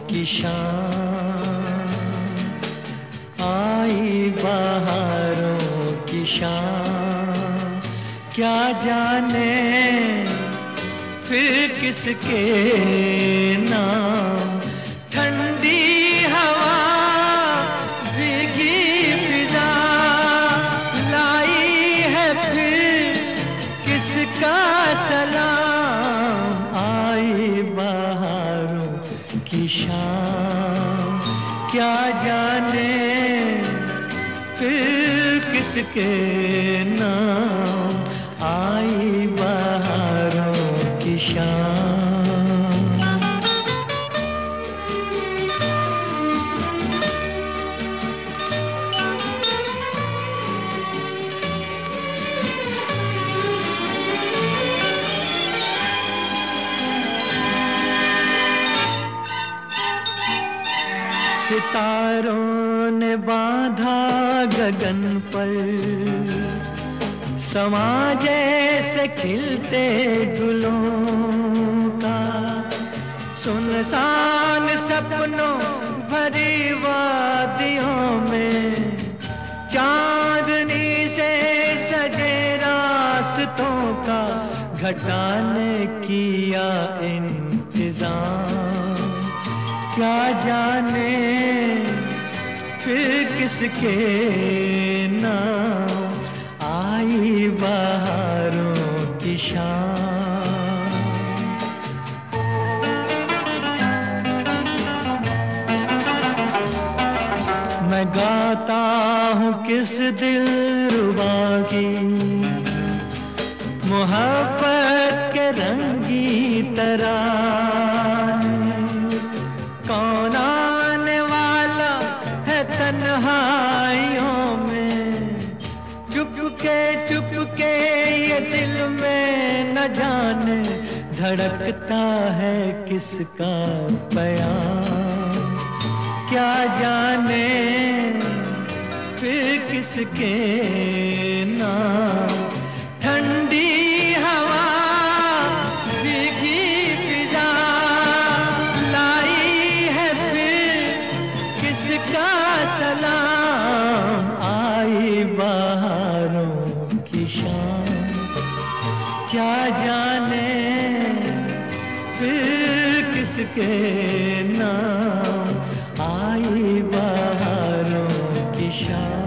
की शाम, आई बहारों की शाम, क्या जाने फिर किसके नाम। ठंडी हवा भीगी फिजा लाई है फिर किसका सलाम। आई बहारों की शाम, क्या जाने फिर किसके नाम। आई बहारों की शाम। सितारों ने बांधा गगन पर, समा जैसे खिलते गुलों का। सुनसान सपनों भरी वादियों में, चांदनी से सजे रास्तों का। घटा ने किया इंतजाम, क्या जाने फिर किसके नाम। आई बहारों की शाम। मैं गाता हूँ किस दिलरुबा की, मोहब्बत के रंगी तराने। कौन आने वाला है तन्हाइयों में, चुपके ये दिल में न जाने। धड़कता है किसका प्यार, क्या जाने फिर किसके नाम। ठंडी हवा भीगी फिजा लाई है फिर किसका सलाम। आई बहारों की शाम, क्या जाने फिर किसके नाम। आई बहारों की शाम।